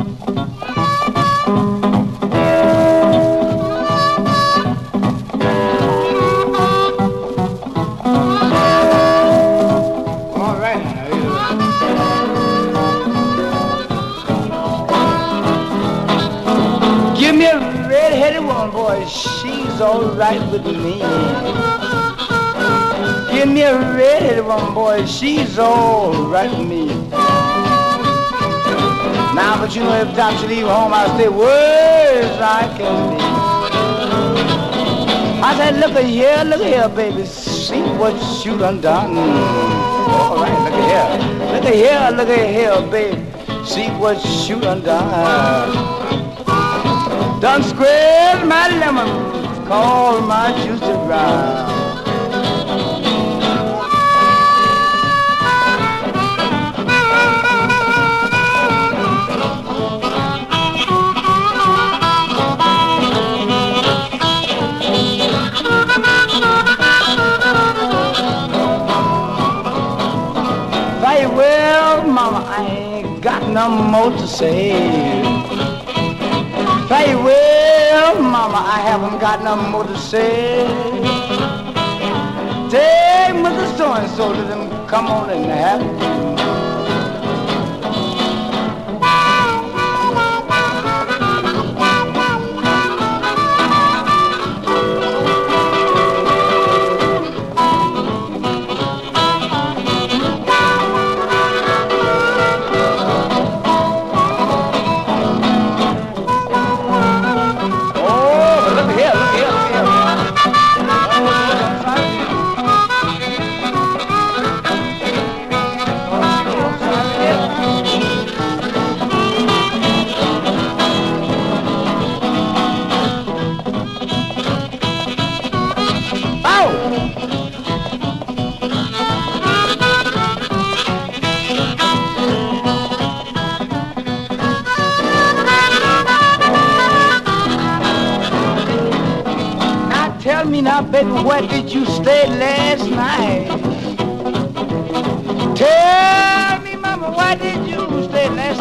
Give me a red-headed woman, boy, she's all right with me. Give me a red-headed woman, boy, she's all right with me. Now, but you know, every time she leave home, I stay words I can be. I said, look at here, baby, see what you done done. All right, look at here, baby, see what you done done. Done squared my lemon, called my juice to dry. Very well, mama, I ain't got no more to say. Very well, mama, I haven't got no more to say. Take Mr. So-and-so, let them come on and have it. Tell me now, baby, where did you stay last night? Tell me, mama, where did you stay last